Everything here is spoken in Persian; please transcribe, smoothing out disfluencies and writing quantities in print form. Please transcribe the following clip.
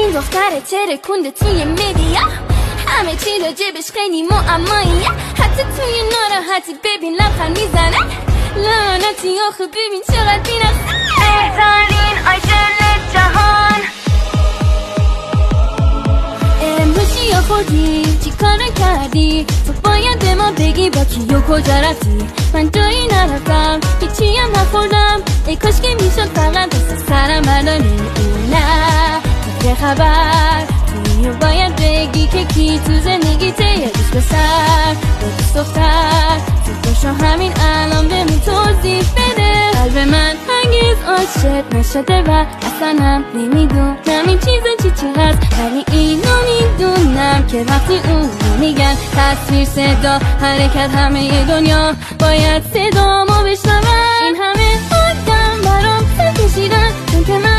این دختر ترکونده توی میدیا، همه چی راجبش خیلی معماییه، حتی توی ناراحتی ببین لبخند میزنه. لعنتی آخه ببین چقدر بی‌نقصه. بهترین آیدل جهان. امروز چیا خوردی؟ چی کار کردی؟ تو باید به ما بگی با کی و کجا رفتی. من جایی نرفتم، هیچی هم نخوردم، ای کاش که میشد فقط دست سرم برداری. نه چه خبر؟ توی باید بگی که کی تو زندگیته، یه دوست پسر یا دوست دختر. تو همین الان بهمون توضیح بده. قلب من هرگز عاشق نشده و اصلا هم نمیدونم این چیزا چی هست، ولی اینو میدونم که وقتی اونو میگن تصویر، صدا، حرکت، همه دنیا باید صدامو بشنون. این همه آدم برام سر کشیدن چون که من